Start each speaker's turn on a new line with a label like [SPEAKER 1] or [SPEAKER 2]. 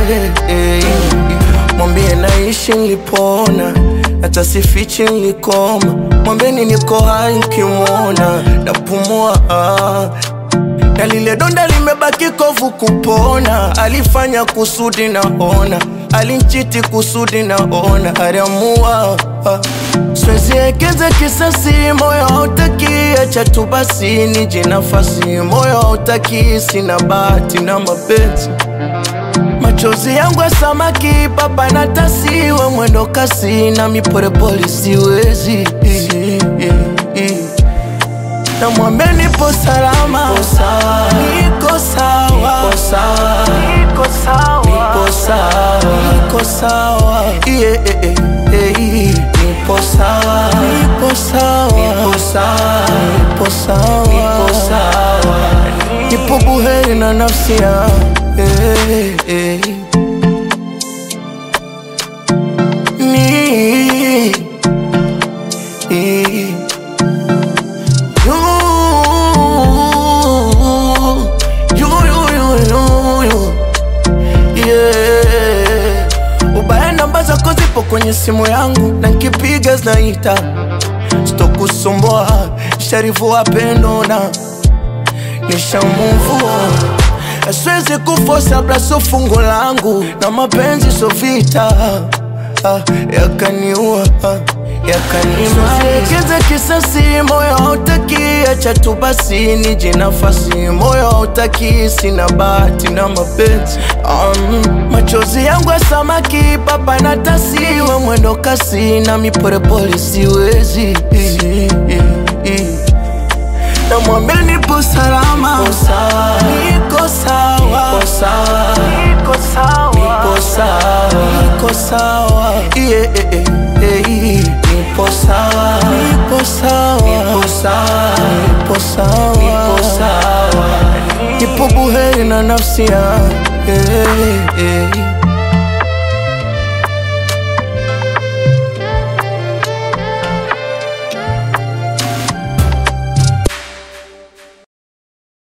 [SPEAKER 1] Mwambie naishi nilipona, hata sifichi nilikoma. Mwambeni niko hai mkimwona napumua. Na lile donda limebaki kovu kupona. Alifanya kusudi naona, alinchiti kusudi naona. Aliamua siwezi ekeza kisasi, moyo hautaki. Acha tu basi nije nafasi, moyo hautaki. Sina bahati na mapenzi, machozi yangu ya samaki. Baba na tasi, we mwendo kasi na mipore pole siwezi. Na mwambie nipo salama, niko sawa, niko sawa, niko sawa, niko sawa, niko sawa, nipo sawa, nipo sawa, nipo sawa, nipo sawa, nipo sawa, nipo buheri na nafsi yangu. Ubaya namba zako zipo kwenye simu yangu, na nikipiga zinaita. Sitokusumbua, sharifu wapendo na nishamuvua. Siwezi kufosa blaso fungo langu, na mapenzi so vita. Yakaniua, yakanimaliza kisasi, moyo hautaki. Acha tu basi nije nafasi, moyo hautaki. Sina bahati na mapenzi, machozi yangu ya samaki. Baba na tasi, we mwendo kasi na mipore pole siwezi. Na mwambie nipo salama, niko sawa, niko sawa, niko sawa, niko sawa, nipo sawa, nipo sawa, nipo sawa, nipo sawa, nipo sawa, nipo buheri na nafsi yangu.